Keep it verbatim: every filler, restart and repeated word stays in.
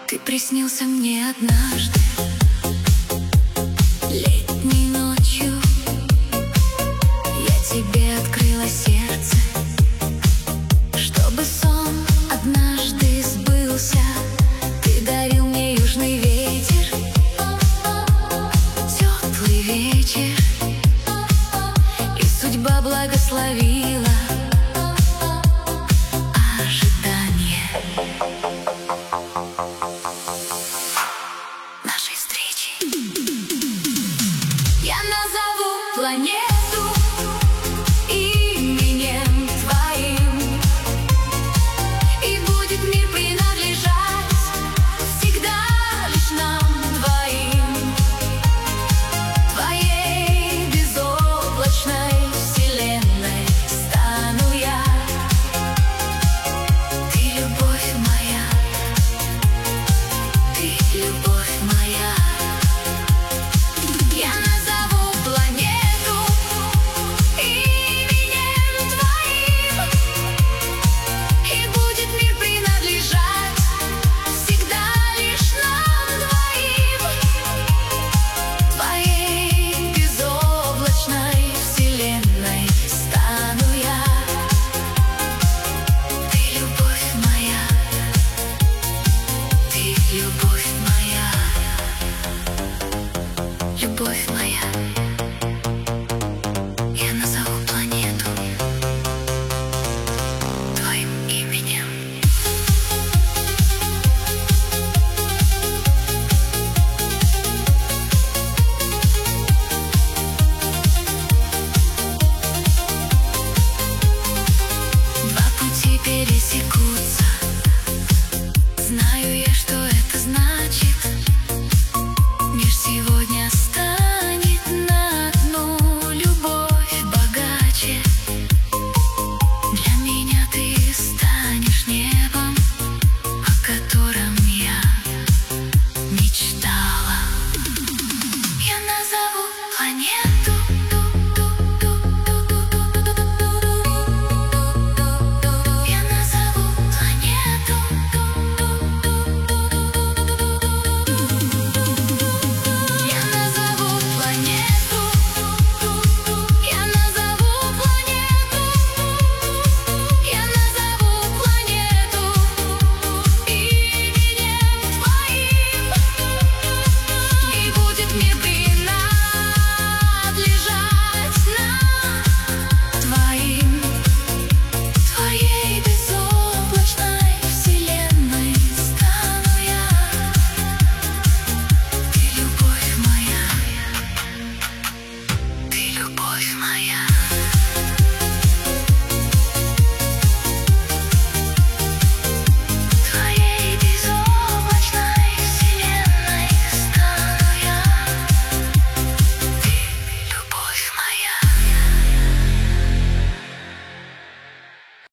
Ты приснился мне однажды летней ночью. Я тебе открыла сердце, чтобы сон однажды сбылся. Ты дарил мне южный ветер, теплый вечер, и судьба благословила ожидание нашей встречи. Я назову планету именем твоим, и будет мир принадлежать всегда лишь нам двоим. Твоей безоблачной вселенной стану я. Ты любовь моя, ты любовь моя. Я назову планету именем твоим, и будет мир принадлежать всегда лишь нам двоим. Твоей безоблачной вселенной стану я. Ты любовь моя, ты любовь.